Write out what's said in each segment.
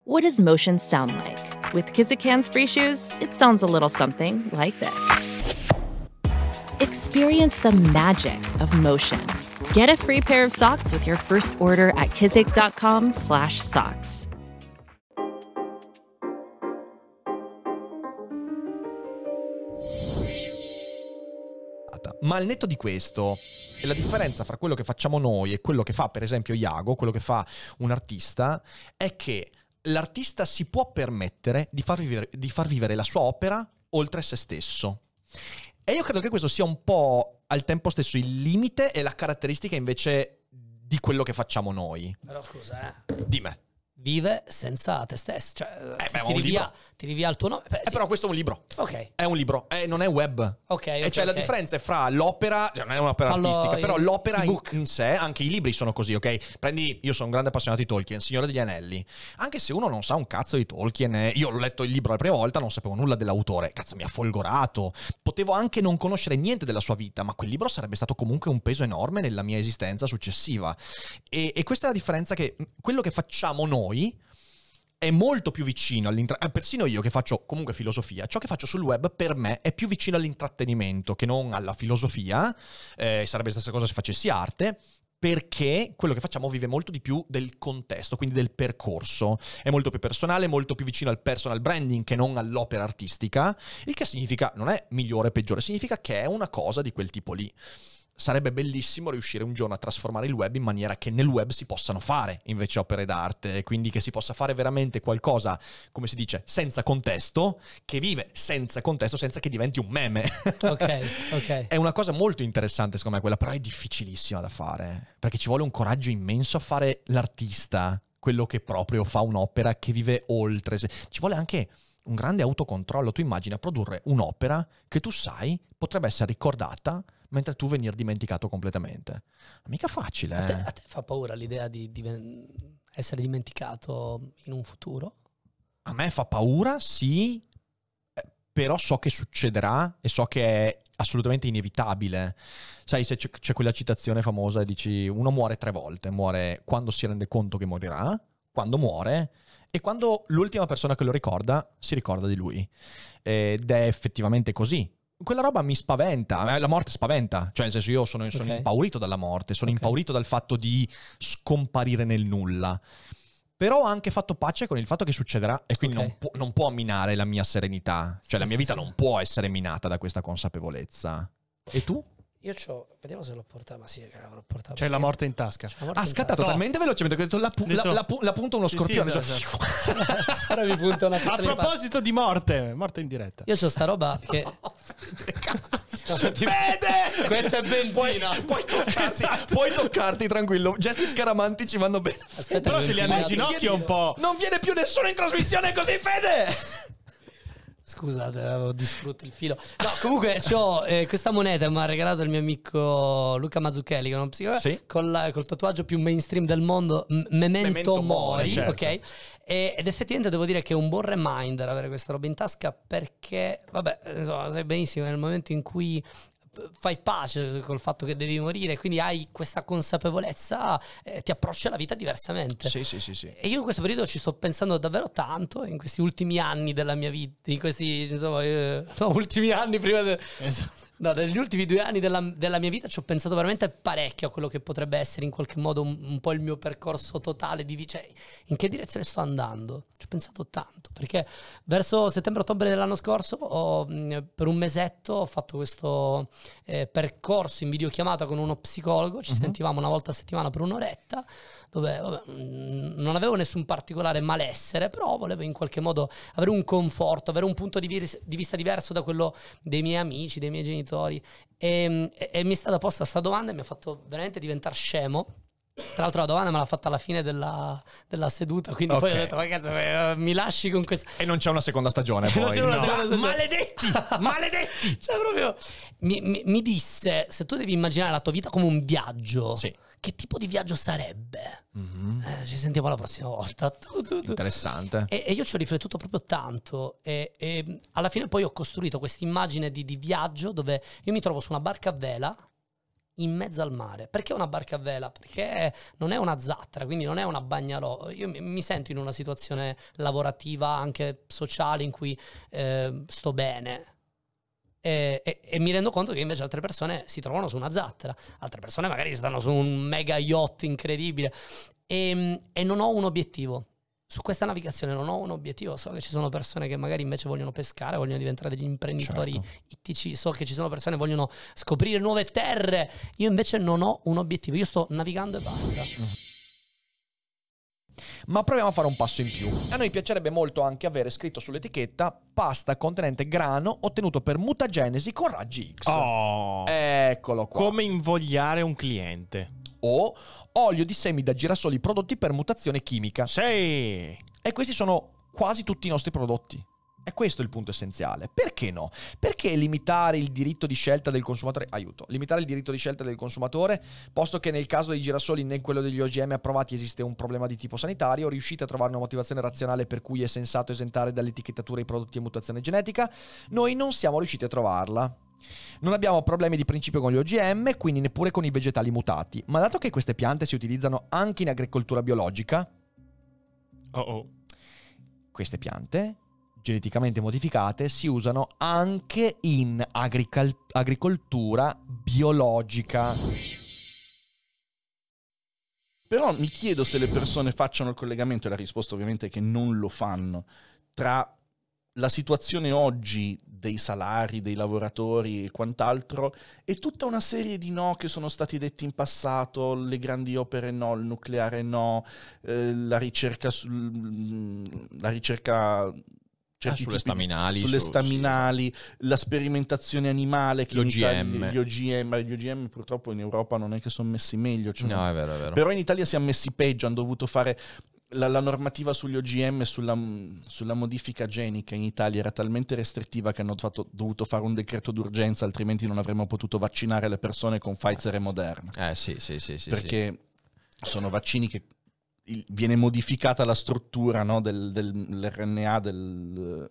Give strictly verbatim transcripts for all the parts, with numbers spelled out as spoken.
What does motion sound like? With Kizikans free shoes, it sounds a little something like this. Experience the magic of motion. Get a free pair of socks with your first order at kizik.com slash socks. Ma al netto di questo, e la differenza fra quello che facciamo noi e quello che fa per esempio Iago, quello che fa un artista, è che l'artista si può permettere di far vivere, di far vivere la sua opera oltre se stesso. E io credo che questo sia un po' al tempo stesso il limite e la caratteristica invece di quello che facciamo noi. Però scusa, eh. Dimmi. Vive senza te stesso, cioè eh beh, ti, rivia, ti rivia il tuo nome. Beh, eh, sì. Però questo è un libro. Ok. È un libro, eh, non è web. Ok, okay e cioè okay. la differenza è fra l'opera, non è un'opera Fallo artistica, in, però l'opera in, book. in sé, anche i libri sono così, ok? Prendi, io sono un grande appassionato di Tolkien, Signore degli Anelli. Anche se uno non sa un cazzo di Tolkien, eh, io ho letto il libro la prima volta, non sapevo nulla dell'autore, cazzo mi ha folgorato. Potevo anche non conoscere niente della sua vita, ma quel libro sarebbe stato comunque un peso enorme nella mia esistenza successiva. E, e questa è la differenza, che quello che facciamo noi è molto più vicino all'intrattenimento. Persino io che faccio comunque filosofia, ciò che faccio sul web per me è più vicino all'intrattenimento che non alla filosofia. Eh, sarebbe la stessa cosa se facessi arte, perché quello che facciamo vive molto di più del contesto, quindi del percorso. È molto più personale, molto più vicino al personal branding che non all'opera artistica, il che significa, non è migliore o peggiore, significa che è una cosa di quel tipo lì. Sarebbe bellissimo riuscire un giorno a trasformare il web in maniera che nel web si possano fare invece opere d'arte, quindi che si possa fare veramente qualcosa, come si dice, senza contesto, che vive senza contesto, senza che diventi un meme. Ok, ok. È una cosa molto interessante secondo me quella, però è difficilissima da fare, perché ci vuole un coraggio immenso a fare l'artista, quello che proprio fa un'opera che vive oltre. Ci vuole anche un grande autocontrollo. Tu immagina produrre un'opera che tu sai potrebbe essere ricordata mentre tu venir dimenticato completamente. Mica facile, eh? A te, a te fa paura l'idea di, di essere dimenticato in un futuro? A me fa paura, sì, però so che succederà e so che è assolutamente inevitabile. Sai, se c'è, c'è quella citazione famosa e dici uno muore tre volte, muore quando si rende conto che morirà, quando muore e quando l'ultima persona che lo ricorda si ricorda di lui. Ed è effettivamente così. Quella roba mi spaventa, la morte spaventa, cioè nel senso io sono, sono okay. impaurito dalla morte, sono okay. impaurito dal fatto di scomparire nel nulla, però ho anche fatto pace con il fatto che succederà e quindi okay. non, pu- non può minare la mia serenità, cioè sì, la mia vita sì, non sì. può essere minata da questa consapevolezza. E tu? Io c'ho, vediamo se l'ho portata, ma sì, che l'avrò portata. C'è la morte in tasca. Ha scattato no. talmente velocemente che ho detto la, pu- detto... la, la, pu- la punta uno sì, scorpione. Sì, esatto. Ora mi punta una A proposito di morte, morte in diretta. Io c'ho sta roba che... Vede! Questa è benzina. Puoi, puoi, toccarti, esatto. puoi toccarti tranquillo. Gesti scaramantici vanno bene. Aspetta, però se li hanno in ginocchio un po'. Non viene più nessuno in trasmissione così, Fede! Scusate, avevo distrutto il filo. No, comunque c'ho eh, questa moneta, mi ha regalato il mio amico Luca Mazzucchelli, che è uno psicologo, sì. con la, col tatuaggio più mainstream del mondo, m- Memento, Memento Mori, Mori certo. ok? E, ed effettivamente devo dire che è un buon reminder avere questa roba in tasca, perché, vabbè, insomma, sai benissimo, nel momento in cui fai pace col fatto che devi morire, quindi hai questa consapevolezza, eh, ti approcci alla vita diversamente. Sì, sì, sì, sì. E io in questo periodo ci sto pensando davvero tanto, in questi ultimi anni della mia vita, in questi, insomma, eh, no, ultimi anni prima de... esatto. No, negli ultimi due anni della, della mia vita ci ho pensato veramente parecchio a quello che potrebbe essere in qualche modo un, un po' il mio percorso totale di vita, cioè, in che direzione sto andando. Ci ho pensato tanto, perché verso settembre-ottobre dell'anno scorso ho, per un mesetto ho fatto questo eh, percorso in videochiamata con uno psicologo, ci uh-huh. sentivamo una volta a settimana per un'oretta, dove vabbè, non avevo nessun particolare malessere, però volevo in qualche modo avere un conforto, avere un punto di, vis- di vista diverso da quello dei miei amici, dei miei genitori, e, e, e mi è stata posta questa domanda e mi ha fatto veramente diventare scemo. Tra l'altro la domanda me l'ha fatta alla fine della, della seduta, quindi okay. poi ho detto ma cazzo, eh, mi lasci con questo. E non c'è una seconda stagione poi. Non c'è una no. seconda stagione. Maledetti, maledetti. Cioè proprio mi, mi, mi disse, se tu devi immaginare la tua vita come un viaggio, sì. che tipo di viaggio sarebbe? Mm-hmm. Eh, ci sentiamo la prossima volta. Tu, tu, tu. Interessante. E, e io ci ho riflettuto proprio tanto e, e alla fine poi ho costruito questa immagine di, di viaggio dove io mi trovo su una barca a vela in mezzo al mare. Perché una barca a vela? Perché non è una zattera, quindi non è una bagnalò. Io mi, mi sento in una situazione lavorativa, anche sociale, in cui eh, sto bene. E, e, e mi rendo conto che invece altre persone si trovano su una zattera, altre persone magari stanno su un mega yacht incredibile, e, e non ho un obiettivo. Su questa navigazione non ho un obiettivo. So che ci sono persone che magari invece vogliono pescare, vogliono diventare degli imprenditori Certo. ittici. So che ci sono persone che vogliono scoprire nuove terre. Io invece non ho un obiettivo. Io sto navigando e basta. Ma proviamo a fare un passo in più. A noi piacerebbe molto anche avere scritto sull'etichetta pasta contenente grano ottenuto per mutagenesi con raggi X. Oh, Eccolo qua. come invogliare un cliente. O olio di semi da girasoli prodotti per mutazione chimica. Sì. E questi sono quasi tutti i nostri prodotti. E questo è il punto essenziale. Perché no? Perché limitare il diritto di scelta del consumatore? Aiuto. Limitare il diritto di scelta del consumatore, posto che nel caso dei girasoli né quello degli O G M approvati esiste un problema di tipo sanitario, riuscite a trovare una motivazione razionale per cui è sensato esentare dall'etichettatura i prodotti a mutazione genetica? Noi non siamo riusciti a trovarla. Non abbiamo problemi di principio con gli O G M, quindi neppure con i vegetali mutati. Ma dato che queste piante si utilizzano anche in agricoltura biologica, Oh oh. queste piante geneticamente modificate si usano anche in agrical- agricoltura biologica. Però mi chiedo se le persone facciano il collegamento, e la risposta ovviamente è che non lo fanno, tra la situazione oggi dei salari, dei lavoratori e quant'altro, e tutta una serie di no che sono stati detti in passato, le grandi opere no, il nucleare no, eh, la ricerca sul, la ricerca certi Ah, sulle tipi di- staminali, sulle su- staminali, la sperimentazione animale, che Gli in O G M. Italia- gli O G M, gli O G M purtroppo in Europa non è che sono messi meglio, cioè No, è vero, è vero. però in Italia siamo messi peggio, hanno dovuto fare la, la normativa sugli O G M, sulla, sulla modifica genica in Italia era talmente restrittiva che hanno fatto- dovuto fare un decreto d'urgenza, altrimenti non avremmo potuto vaccinare le persone con Pfizer e Moderna. Eh sì, sì, sì, sì. Perché sono vaccini che il- viene modificata la struttura, no, del, dell'R N A del,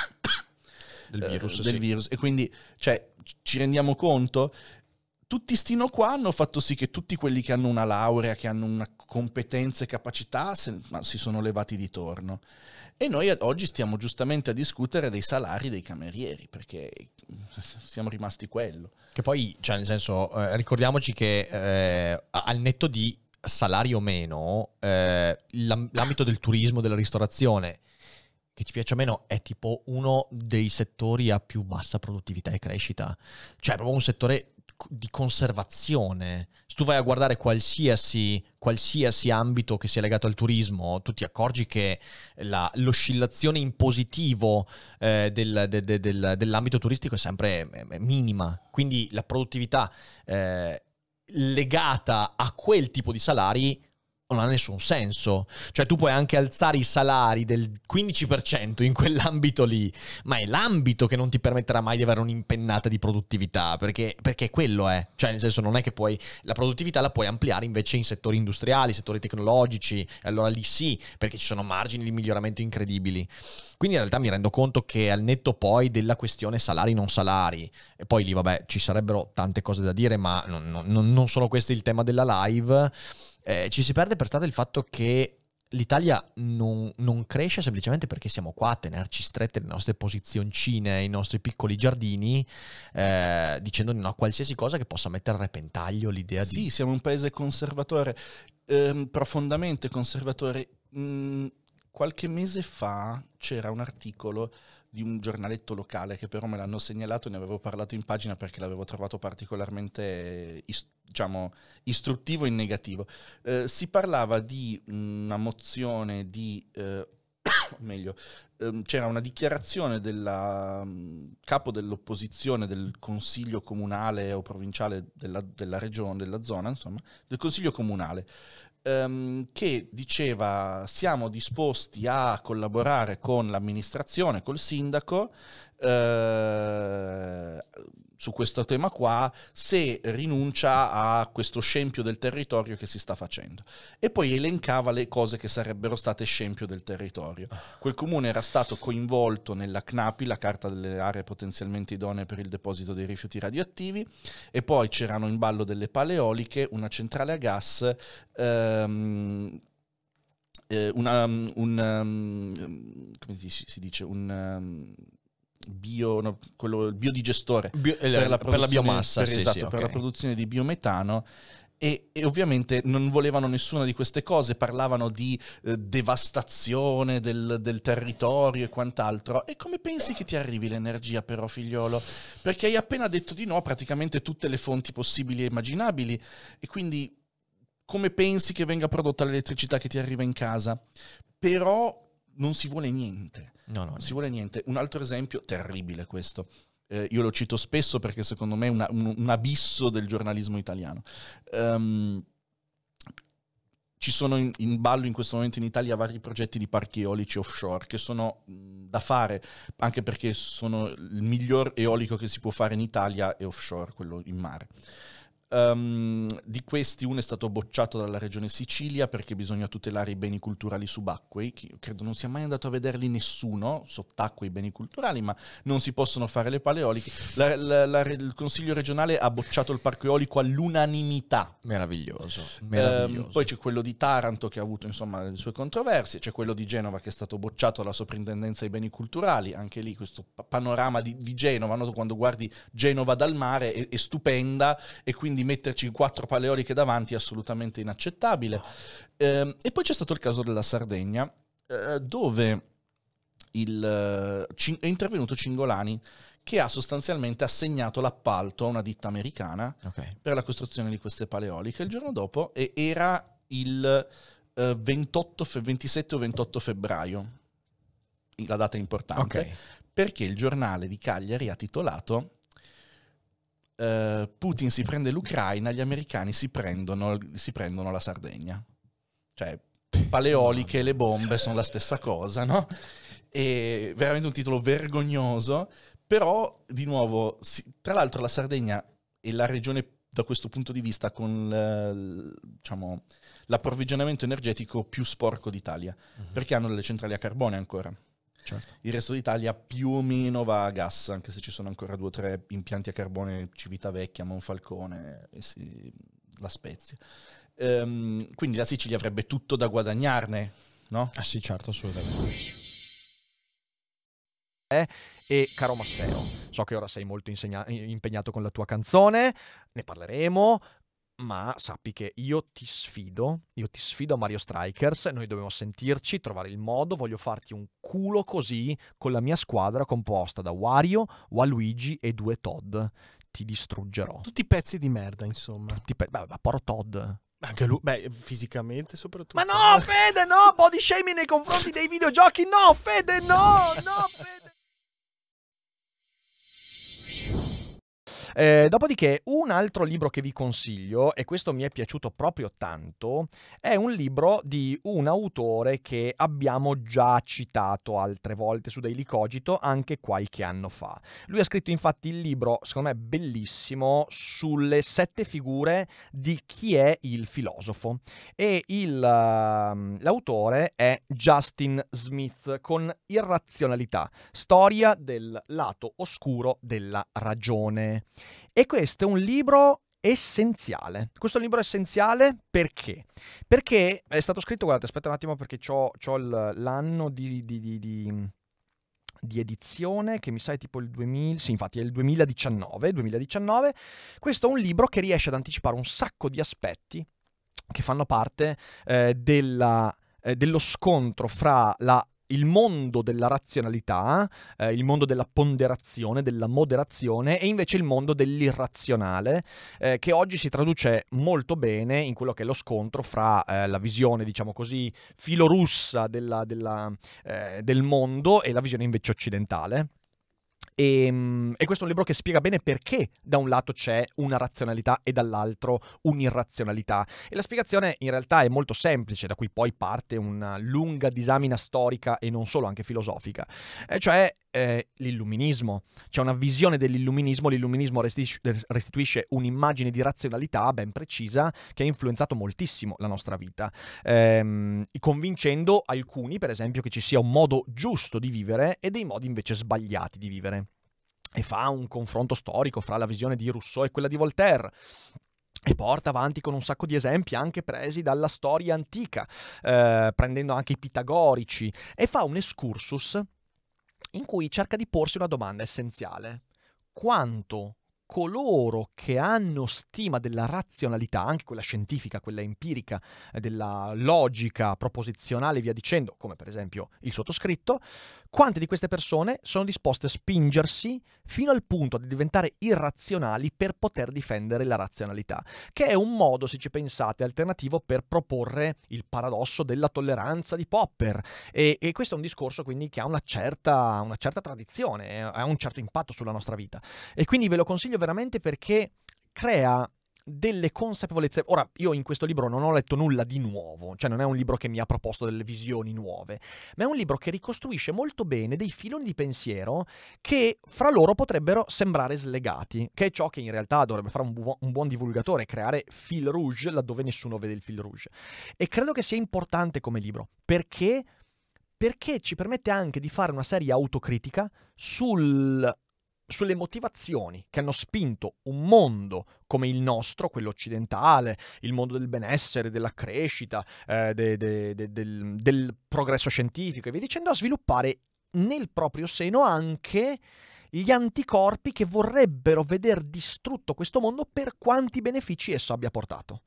Del eh, virus, del sì. virus. E quindi, cioè, ci rendiamo conto? Tutti sti no qua hanno fatto sì che tutti quelli che hanno una laurea, che hanno una competenza e capacità, se- ma si sono levati di torno. E noi ad- oggi stiamo giustamente a discutere dei salari dei camerieri, perché siamo rimasti quello. Che poi, cioè, nel senso, eh, ricordiamoci che eh, al netto di salari o meno, eh, l'am- l'ambito del turismo, della ristorazione, che ci piace o meno, è tipo uno dei settori a più bassa produttività e crescita. Cioè, è proprio un settore di conservazione. Se tu vai a guardare qualsiasi, qualsiasi ambito che sia legato al turismo, tu ti accorgi che la- l'oscillazione in positivo eh, del- de- de- del- dell'ambito turistico è sempre eh, minima. Quindi la produttività eh, legata a quel tipo di salari non ha nessun senso. Cioè tu puoi anche alzare i salari del quindici per cento in quell'ambito lì, ma è l'ambito che non ti permetterà mai di avere un'impennata di produttività, perché, perché quello è. Cioè nel senso non è che puoi, la produttività la puoi ampliare invece in settori industriali, settori tecnologici, e allora lì sì, perché ci sono margini di miglioramento incredibili. Quindi in realtà mi rendo conto che al netto poi della questione salari non salari, e poi lì vabbè ci sarebbero tante cose da dire, ma non, non, non sono questo il tema della live. Eh, ci si perde per strada il fatto che l'Italia non, non cresce semplicemente perché siamo qua a tenerci strette le nostre posizioncine, i nostri piccoli giardini, eh, dicendo no a qualsiasi cosa che possa mettere a repentaglio l'idea Sì, di... siamo un paese conservatore, ehm, profondamente conservatore. Mm, qualche mese fa c'era un articolo di un giornaletto locale che però me l'hanno segnalato e ne avevo parlato in pagina perché l'avevo trovato particolarmente is- diciamo, istruttivo in negativo. Eh, si parlava di una mozione di... Eh, meglio, ehm, c'era una dichiarazione del capo dell'opposizione del consiglio comunale o provinciale della, della regione, della zona, insomma, del consiglio comunale, ehm, che diceva siamo disposti a collaborare con l'amministrazione, col sindaco, eh, su questo tema qua, se rinuncia a questo scempio del territorio che si sta facendo. E poi elencava le cose che sarebbero state scempio del territorio. Quel comune era stato coinvolto nella C N A P I, la carta delle aree potenzialmente idonee per il deposito dei rifiuti radioattivi, e poi c'erano in ballo delle pale eoliche, una centrale a gas, ehm, eh, una, un, um, come si dice, un... Um, bio, no, quello, il biodigestore Bio, per, per, la per la biomassa, per, sì, esatto, sì, per okay. la produzione di biometano. E, e ovviamente non volevano nessuna di queste cose, parlavano di eh, devastazione del, del territorio e quant'altro. E come pensi che ti arrivi l'energia però, figliolo? Perché hai appena detto di no a praticamente tutte le fonti possibili e immaginabili, e quindi come pensi che venga prodotta l'elettricità che ti arriva in casa? Però non si vuole niente. No, no, non si vuole niente. Un altro esempio terribile questo. Eh, io lo cito spesso perché secondo me è una, un, un abisso del giornalismo italiano. Um, ci sono in, in ballo in questo momento in Italia vari progetti di parchi eolici offshore che sono mh, da fare, anche perché sono il miglior eolico che si può fare in Italia è offshore, quello in mare. Um, di questi uno è stato bocciato dalla regione Sicilia perché bisogna tutelare i beni culturali subacquei, che io credo non sia mai andato a vederli nessuno, sott'acqua i beni culturali, ma non si possono fare le pale eoliche. La, la, la, il Consiglio regionale ha bocciato il parco eolico all'unanimità. Meraviglioso, meraviglioso. Um, poi c'è quello di Taranto che ha avuto insomma le sue controversie, c'è quello di Genova che è stato bocciato dalla soprintendenza ai beni culturali, anche lì questo panorama di, di Genova, no? Quando guardi Genova dal mare è, è stupenda, e quindi metterci quattro pale eoliche davanti è assolutamente inaccettabile. Eh, e poi c'è stato il caso della Sardegna, eh, dove il, uh, è intervenuto Cingolani, che ha sostanzialmente assegnato l'appalto a una ditta americana Okay. per la costruzione di queste pale eoliche il giorno dopo, e era il uh, ventotto, ventisette o ventotto febbraio, la data è importante, Okay. perché il giornale di Cagliari ha titolato Uh, Putin si prende l'Ucraina, gli americani si prendono, si prendono la Sardegna. Cioè, paleoliche e le bombe sono la stessa cosa, no? E veramente un titolo vergognoso, però, di nuovo, si, tra l'altro la Sardegna è la regione, da questo punto di vista, con l, diciamo, l'approvvigionamento energetico più sporco d'Italia, mm-hmm. perché hanno delle centrali a carbone ancora. Certo. Il resto d'Italia più o meno va a gas, anche se ci sono ancora due o tre impianti a carbone, Civitavecchia, Monfalcone e sì, La Spezia. Ehm, quindi la Sicilia avrebbe tutto da guadagnarne, no? Ah sì, certo, assolutamente. Eh, e caro Masseo, so che ora sei molto insegna- impegnato con la tua canzone, ne parleremo. Ma sappi che io ti sfido, io ti sfido a Mario Strikers, noi dobbiamo sentirci, trovare il modo, voglio farti un culo così con la mia squadra composta da Wario, Waluigi e due Todd. Ti distruggerò. Tutti pezzi di merda, insomma. Tutti pe- beh, ma poro Todd. Anche lui, beh, fisicamente soprattutto. Ma no, Fede, no! Body shaming nei confronti dei videogiochi, no, Fede, no! No, Fede! Eh, dopodiché un altro libro che vi consiglio, e questo mi è piaciuto proprio tanto, è un libro di un autore che abbiamo già citato altre volte su Daily Cogito, anche qualche anno fa. Lui ha scritto infatti il libro, secondo me bellissimo, sulle sette figure di chi è il filosofo, e il, uh, l'autore è Justin Smith, con Irrazionalità, storia del lato oscuro della ragione. E questo è un libro essenziale. Questo è un libro essenziale perché? Perché è stato scritto, guardate, aspetta un attimo perché c'ho, c'ho il, l'anno di, di, di, di, di edizione, che mi sa è tipo il duemila, sì infatti è il duemiladiciannove, duemiladiciannove. Questo è un libro che riesce ad anticipare un sacco di aspetti che fanno parte eh, della, eh, dello scontro fra la il mondo della razionalità, eh, il mondo della ponderazione, della moderazione, e invece il mondo dell'irrazionale, eh, che oggi si traduce molto bene in quello che è lo scontro fra eh, la visione, diciamo così, filorussa della, della, eh, del mondo e la visione invece occidentale. E, e questo è un libro che spiega bene perché da un lato c'è una razionalità e dall'altro un'irrazionalità, e la spiegazione in realtà è molto semplice, da cui poi parte una lunga disamina storica e non solo, anche filosofica, e cioè eh, l'illuminismo. C'è una visione dell'illuminismo, l'illuminismo restituisce, restituisce un'immagine di razionalità ben precisa che ha influenzato moltissimo la nostra vita, ehm, convincendo alcuni, per esempio, che ci sia un modo giusto di vivere e dei modi invece sbagliati di vivere. E fa un confronto storico fra la visione di Rousseau e quella di Voltaire. E porta avanti con un sacco di esempi anche presi dalla storia antica, eh, prendendo anche i pitagorici, e fa un excursus in cui cerca di porsi una domanda essenziale. Quanto coloro che hanno stima della razionalità, anche quella scientifica, quella empirica, eh, della logica proposizionale e via dicendo, come per esempio il sottoscritto, quante di queste persone sono disposte a spingersi fino al punto di diventare irrazionali per poter difendere la razionalità, che è un modo, se ci pensate, alternativo per proporre il paradosso della tolleranza di Popper. E, e questo è un discorso quindi che ha una certa, una certa tradizione, ha un certo impatto sulla nostra vita. E quindi ve lo consiglio veramente perché crea delle consapevolezze. Ora, io in questo libro non ho letto nulla di nuovo, cioè non è un libro che mi ha proposto delle visioni nuove, ma è un libro che ricostruisce molto bene dei filoni di pensiero che fra loro potrebbero sembrare slegati, che è ciò che in realtà dovrebbe fare un, bu- un buon divulgatore, creare fil rouge laddove nessuno vede il fil rouge. E credo che sia importante come libro, perché, perché ci permette anche di fare una seria autocritica sul... sulle motivazioni che hanno spinto un mondo come il nostro, quello occidentale, il mondo del benessere, della crescita, eh, de, de, de, del, del progresso scientifico e via dicendo, a sviluppare nel proprio seno anche gli anticorpi che vorrebbero veder distrutto questo mondo per quanti benefici esso abbia portato.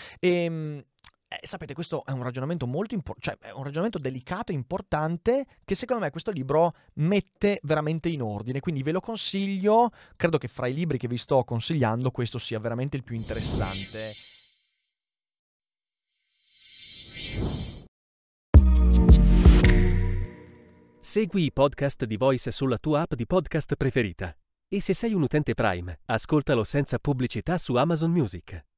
E... Eh, sapete, questo è un ragionamento molto importante, cioè è un ragionamento delicato e importante che secondo me questo libro mette veramente in ordine, quindi ve lo consiglio. Credo che fra i libri che vi sto consigliando questo sia veramente il più interessante. Segui i podcast di Voice sulla tua app di podcast preferita. E se sei un utente Prime, ascoltalo senza pubblicità su Amazon Music.